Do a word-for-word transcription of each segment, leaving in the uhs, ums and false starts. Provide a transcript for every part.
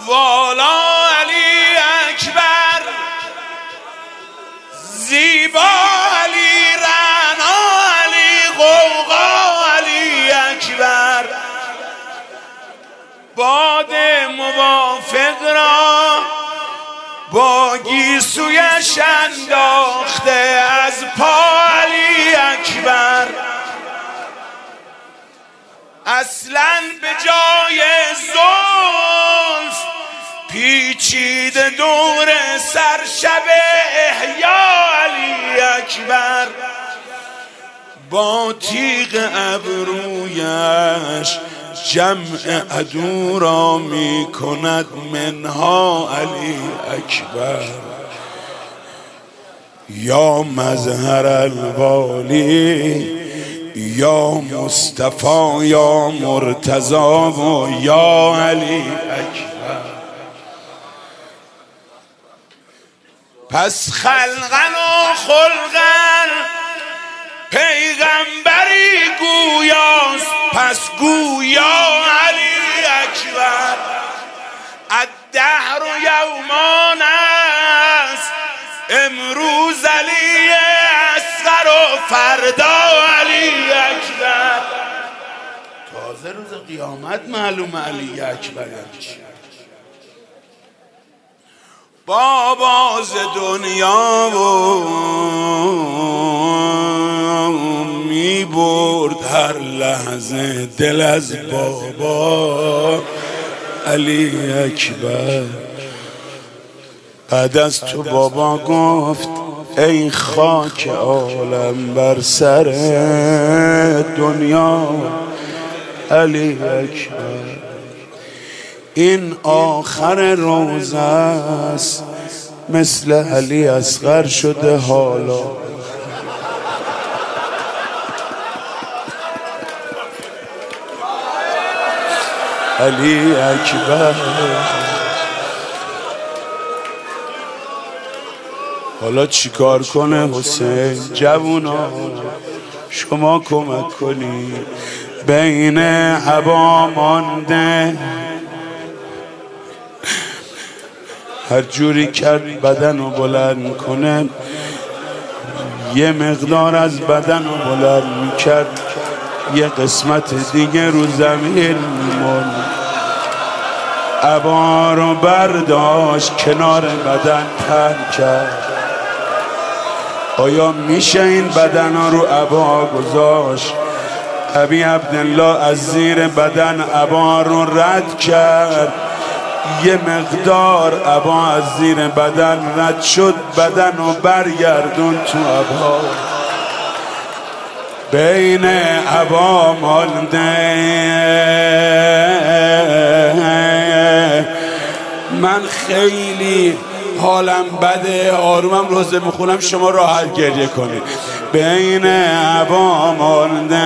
والا علی اکبر، زیبا علی، رعنا علی، غوغا علی اکبر. باد موافق را با گیسویش انداخته از پا علی اکبر. اصلاً به جای زلف پیچیده دور سرشب احیا علی اکبر. با تیغ ابرویش جمع عدو را می کند منها علی اکبر. یا مظهر الوالی، یا مصطفی، یا مرتضی و یا علی اکبر. پس خلقن و خلقن پیغمبری گویاست، پس گویا علی اکبر. الدهر یومان است، امروز علی اصغر و فردا علی اکبر. تازه روز قیامت معلوم علی اکبر چیه. باباز دنیا و می برد هر لحظه دل از بابا علی اکبر. بعد از تو بابا گفت ای خاک عالم بر سر دنیا علی اکبر. این آخر روزه است، مثل علی اصغر شده حالا. علی اکبر. حالا چیکار کنه حسین؟ جوونا شما کمک کنید. بین هوا مانده، هر جوری کرد بدن رو بلند کنه، یه مقدار از بدن رو بلند میکرد، یه قسمت دیگه رو زمین میمون. عبا رو برداشت کنار بدن تن کرد. آیا میشه این بدن ها رو عبا گذاشت؟ ابی عبدالله از زیر بدن عبا رو رد کرد، یه مقدار عبا از زیر بدن رد شد، بدن رو برگردون تو عبا. بین عبا مانده، من خیلی حالم بده، آرومم روزه میخونم، شما راحت گریه کنید. بین عبا مانده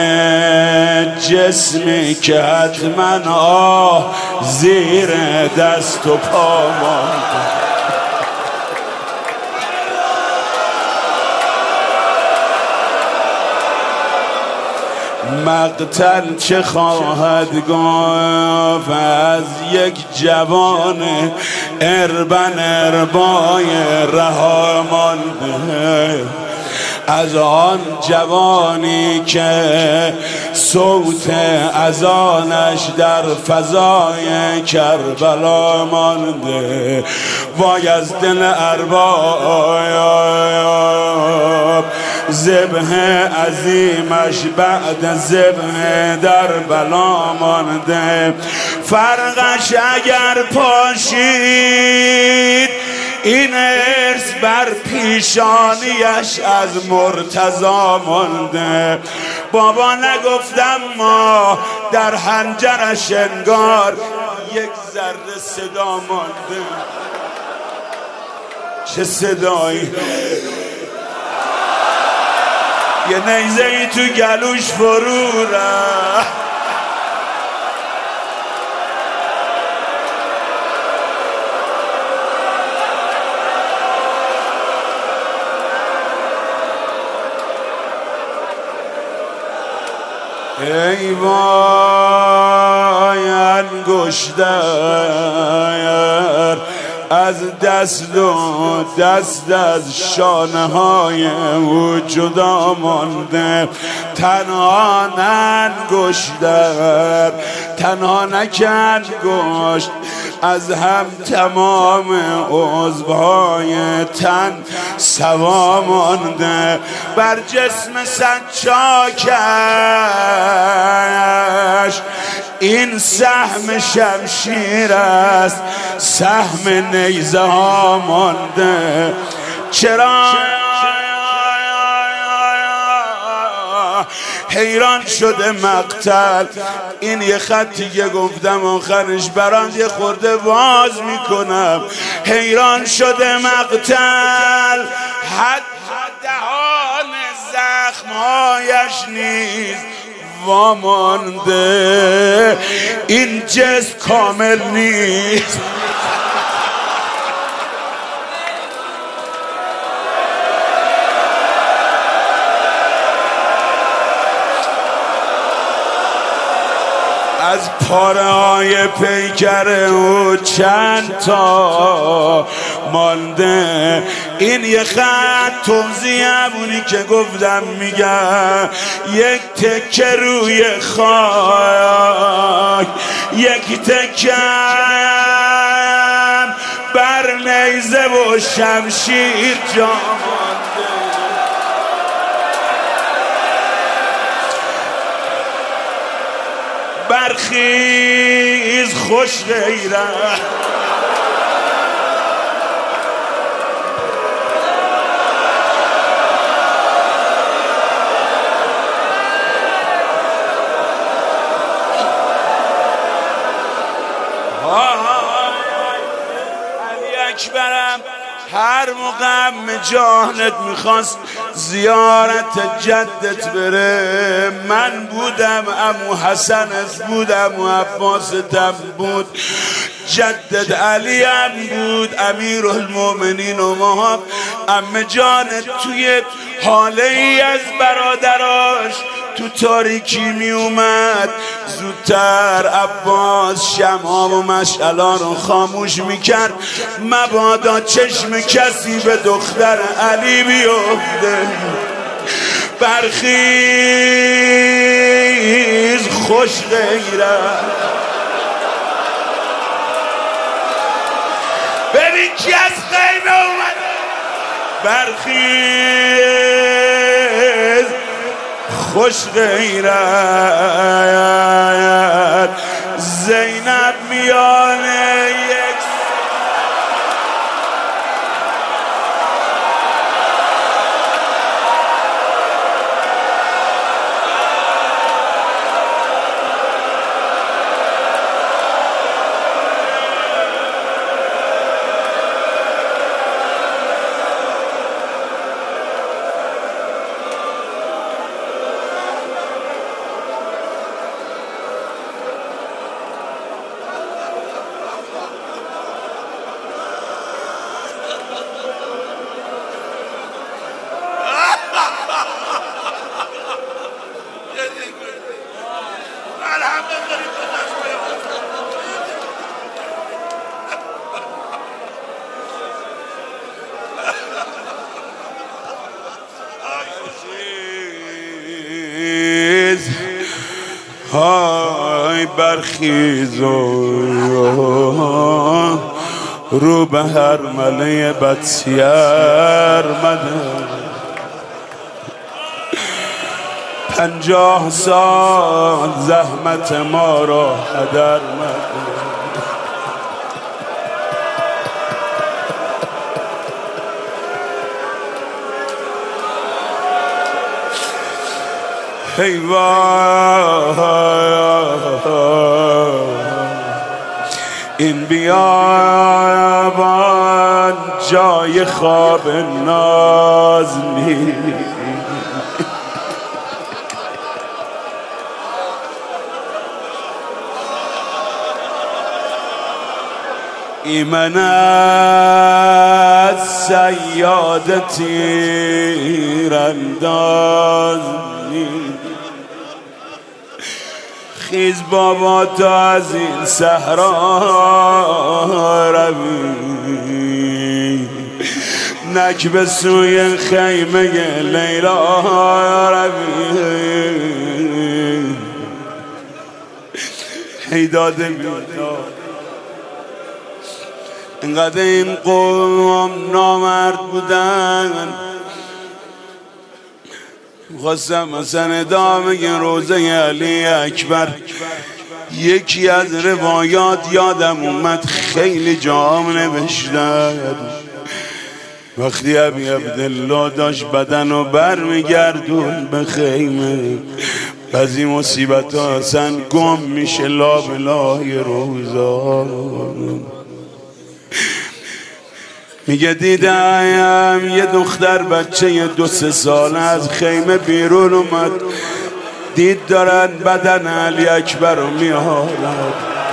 جسمی که حتما آه زیر دست و پا مانده. مقتل چه خواهد گفت از یک جوان اربن اربای رها مانده، از آن جوانی که صوت اذانش در فضای کربلا مانده. وای از دل ارباب، ذبح عظیمش بعد ذبح در بلا مانده. فرقش اگر پاشید این ارث بر پیشانیش از مرتضی مانده. بابا نگفتم ما در حنجرش انگار یک ذره صدا مانده. چه صدایی؟ یه نیزه ای تو گلوش فرو رفت. ای وای انگشتر از دست و دست از شانه های او جدا مانده. تنها ننگشتر تنها نکنگشت از هم تمام عضوهای تن سوا مانده. بر جسم سنجاکش این سهم شمشیر است، سهم نیزه ها مانده. چرا حیران شده مقتل؟ این یه خطی که گفتم آخرش برات یه خورده باز میکنم. حیران شده مقتل، حد دهان زخمهایش نیز وامانده. این جسم کامل نیست. از پاره های پیکر او چند تا مانده. این یه خط توضیح همونی که گفتم میگم، یک تکه روی خاک، یک تکه بر نیزه و شمشیر جا مانده. برخیز خوش غیرت، علی اکبرم هر موقع جانت میخواست زیارت جدت بره، من بودم، عمو حسنت بود، عمو عباستم بود، جدت علی هم بود، امیر المؤمنین و ما. عمه جانت توی حاله ای از برادراش تو تاریکی می اومد، زودتر عباس شمع و مشعلا رو خاموش میکرد مبادا چشم کسی به دختر علی بیفته. برخیز خوش غیرت، ببین کی از خیمه اومد. برخیز خوش غیرت، زینب میانه یک های برخیز و رو به هر مله بدسیر مده. پنجاه سال زحمت ما را هدر مده. ای وای این بیابان جای خواب ناز نیست. ایمن از صیاد تیرانداز نیست. خیز بابا تا از این صحرا روی، نک به سوی خیمه لیلا روی. هیداد بیداد اینقدر این قوم نامرد بودن، خواستم مثلا ادامه روزه علی اکبر. یکی از روایات یادم اومد خیلی جام نوشتن، وقتی ابی عبدالله داشت بدن و بر میگردون به خیمه، بعضی مصیبت ها اصلا گم میشه لابلای روزا. میگه دیدم یه دختر بچه یه دو سه ساله از خیمه بیرون اومد، دید دارن بدن علی اکبر رو میارن.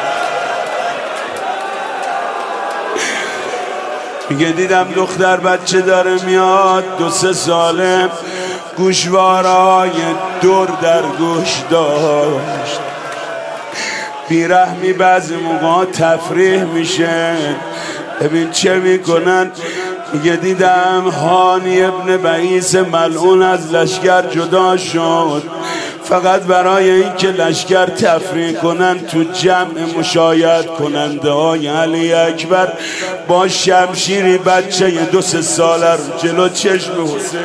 میگه دیدم دختر بچه داره میاد، دو سه ساله، گوشوارای دور در گوش داشت، بیرحمی بعضی موقع تفریح میشه. ببین چه میکنن. میگه دیدم هانی ابن بعیس ملعون از لشکر جدا شد، فقط برای اینکه لشکر تفریح کنن تو جمع مشاهد کننده های علی اکبر با شمشیری بچه یه دو سه ساله رو جلو چشم حسین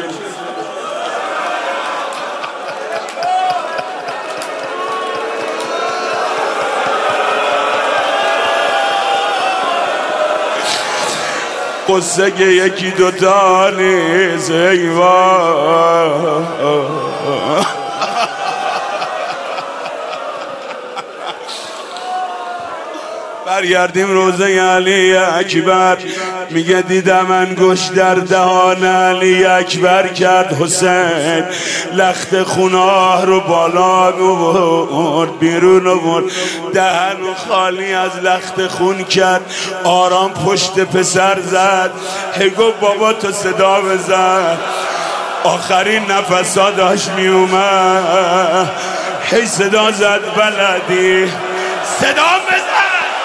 قصه که یکی دوتا نیست ایوان. برگردیم روزه علی اکبر. میگه دیدم انگشت در دهان علی اکبر کرد حسین، لخت خوناه رو بالا آورد بیرون آورد، دهن و خالی از لخت خون کرد، آرام پشت پسر زد. هی گفت بابا تو صدا بزن. آخرین نفسا داشت می اومد، هی صدا زد بلدی صدا بزن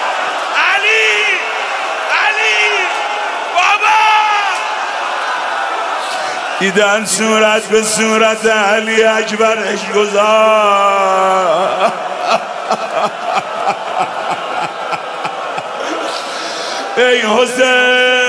دیدن صورت به صورت علی اکبرش گذار. ای حسین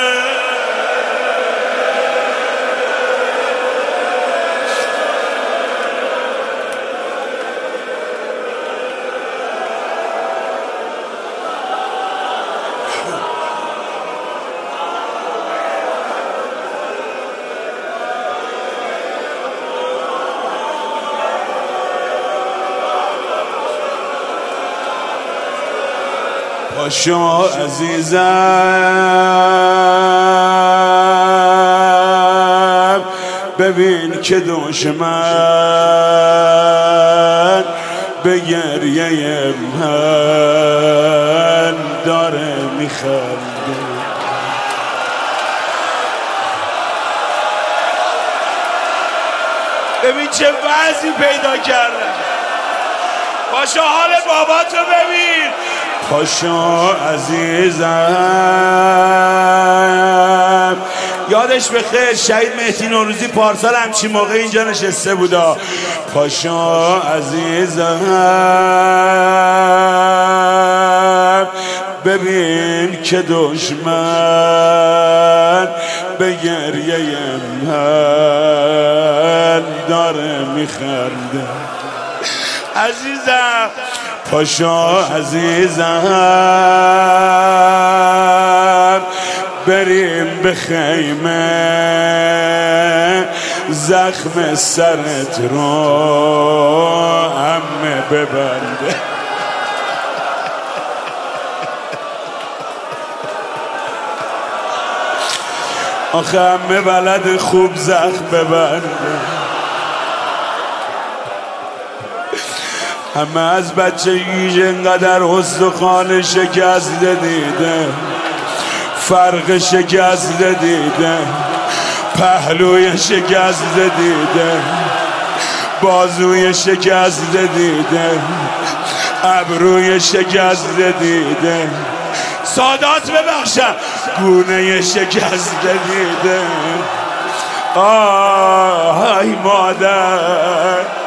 پاشو عزیزم ببین که دشمن به گریه من داره میخنده. ببین چه وضعی پیدا کردن. پاشو حال باباتو ببین. پاشو عزیزم یادش به خیر شهید مهدی نوروزی پارسال همچین موقع اینجا نشسته بودا. پاشو عزیزم ببین که دشمن به گریه من داره میخنده. عزیزم پاشو عزیزم بریم به خیمه زخم سرت رو همه ببنده. آخه همه بلد خوب زخم ببنده. همه از بچگیش انقدر استخوان شکست دیده، فرق شکست دیده، پهلوی شکست دیده، بازوی شکست دیده، ابروی شکسته دیده، سادات ببخشم گونه شکسته دیده. آه ای مادر